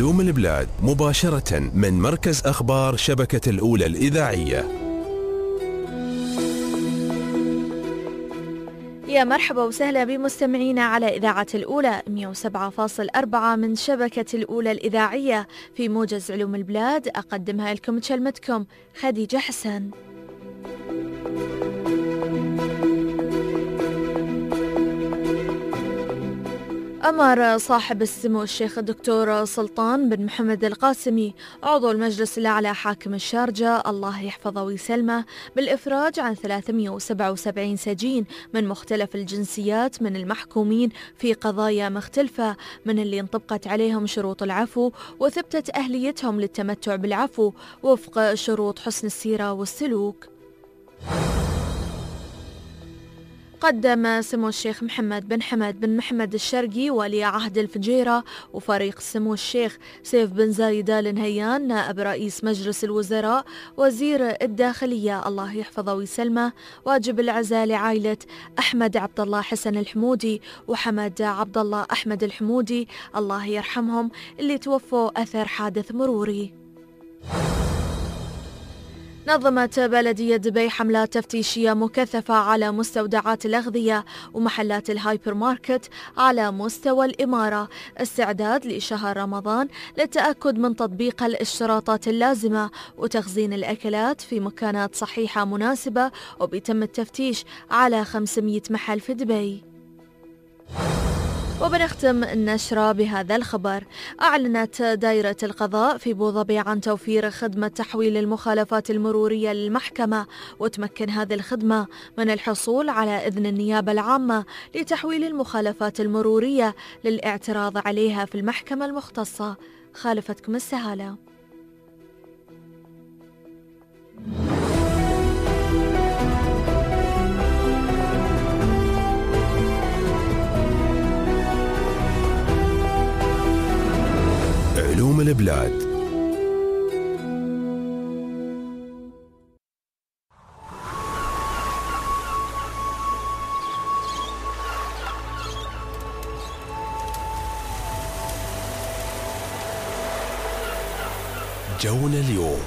علوم البلاد مباشرة من مركز أخبار شبكة الأولى الإذاعية. يا مرحبا وسهلا بمستمعينا على إذاعة الأولى 107.4 من شبكة الأولى الإذاعية في موجز علوم البلاد. أقدمها لكم تشلمتكم خديجة حسن. أمر صاحب السمو الشيخ الدكتور سلطان بن محمد القاسمي عضو المجلس الأعلى حاكم الشارجة الله يحفظه ويسلمه بالإفراج عن 377 سجين من مختلف الجنسيات من المحكومين في قضايا مختلفة، من اللي انطبقت عليهم شروط العفو وثبتت أهليتهم للتمتع بالعفو وفق شروط حسن السيرة والسلوك. قدم سمو الشيخ محمد بن حمد بن محمد الشرقي ولي عهد الفجيرة وفريق سمو الشيخ سيف بن زايد آل نهيان نائب رئيس مجلس الوزراء وزير الداخلية الله يحفظه ويسلمه واجب العزاء لعائلة أحمد عبد الله حسن الحمودي وحمد عبد الله أحمد الحمودي الله يرحمهم اللي توفوا أثر حادث مروري. نظمت بلدية دبي حملات تفتيشية مكثفة على مستودعات الأغذية ومحلات الهايبر ماركت على مستوى الإمارة استعداد لشهر رمضان للتأكد من تطبيق الاشتراطات اللازمة وتخزين الأكلات في مكانات صحيحة مناسبة، وبيتم التفتيش على 500 محل في دبي. وبنختم النشرة بهذا الخبر. أعلنت دائرة القضاء في أبوظبي عن توفير خدمة تحويل المخالفات المرورية للمحكمة، وتمكن هذه الخدمة من الحصول على إذن النيابة العامة لتحويل المخالفات المرورية للاعتراض عليها في المحكمة المختصة. خالفتكم السهالة. علوم البلاد. جونا اليوم.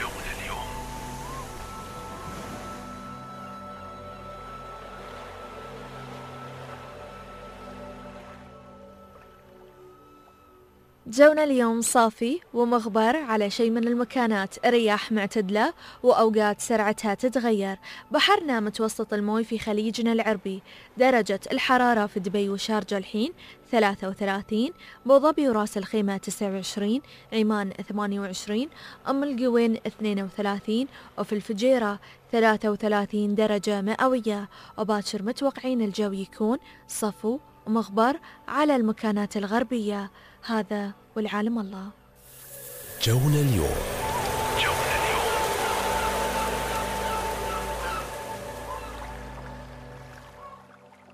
جونا اليوم صافي ومغبر على شيء من المكانات، رياح معتدلة وأوقات سرعتها تتغير، بحرنا متوسط الموي في خليجنا العربي. درجة الحرارة في دبي وشارجة الحين 33، بوظبي وراس الخيمة 29، عمان 28، أم القوين 32، وفي الفجيرة 33 درجة مئوية. وباكر متوقعين الجو يكون صفو ومغبر على المكانات الغربية. هذا والعالم الله. جونا اليوم.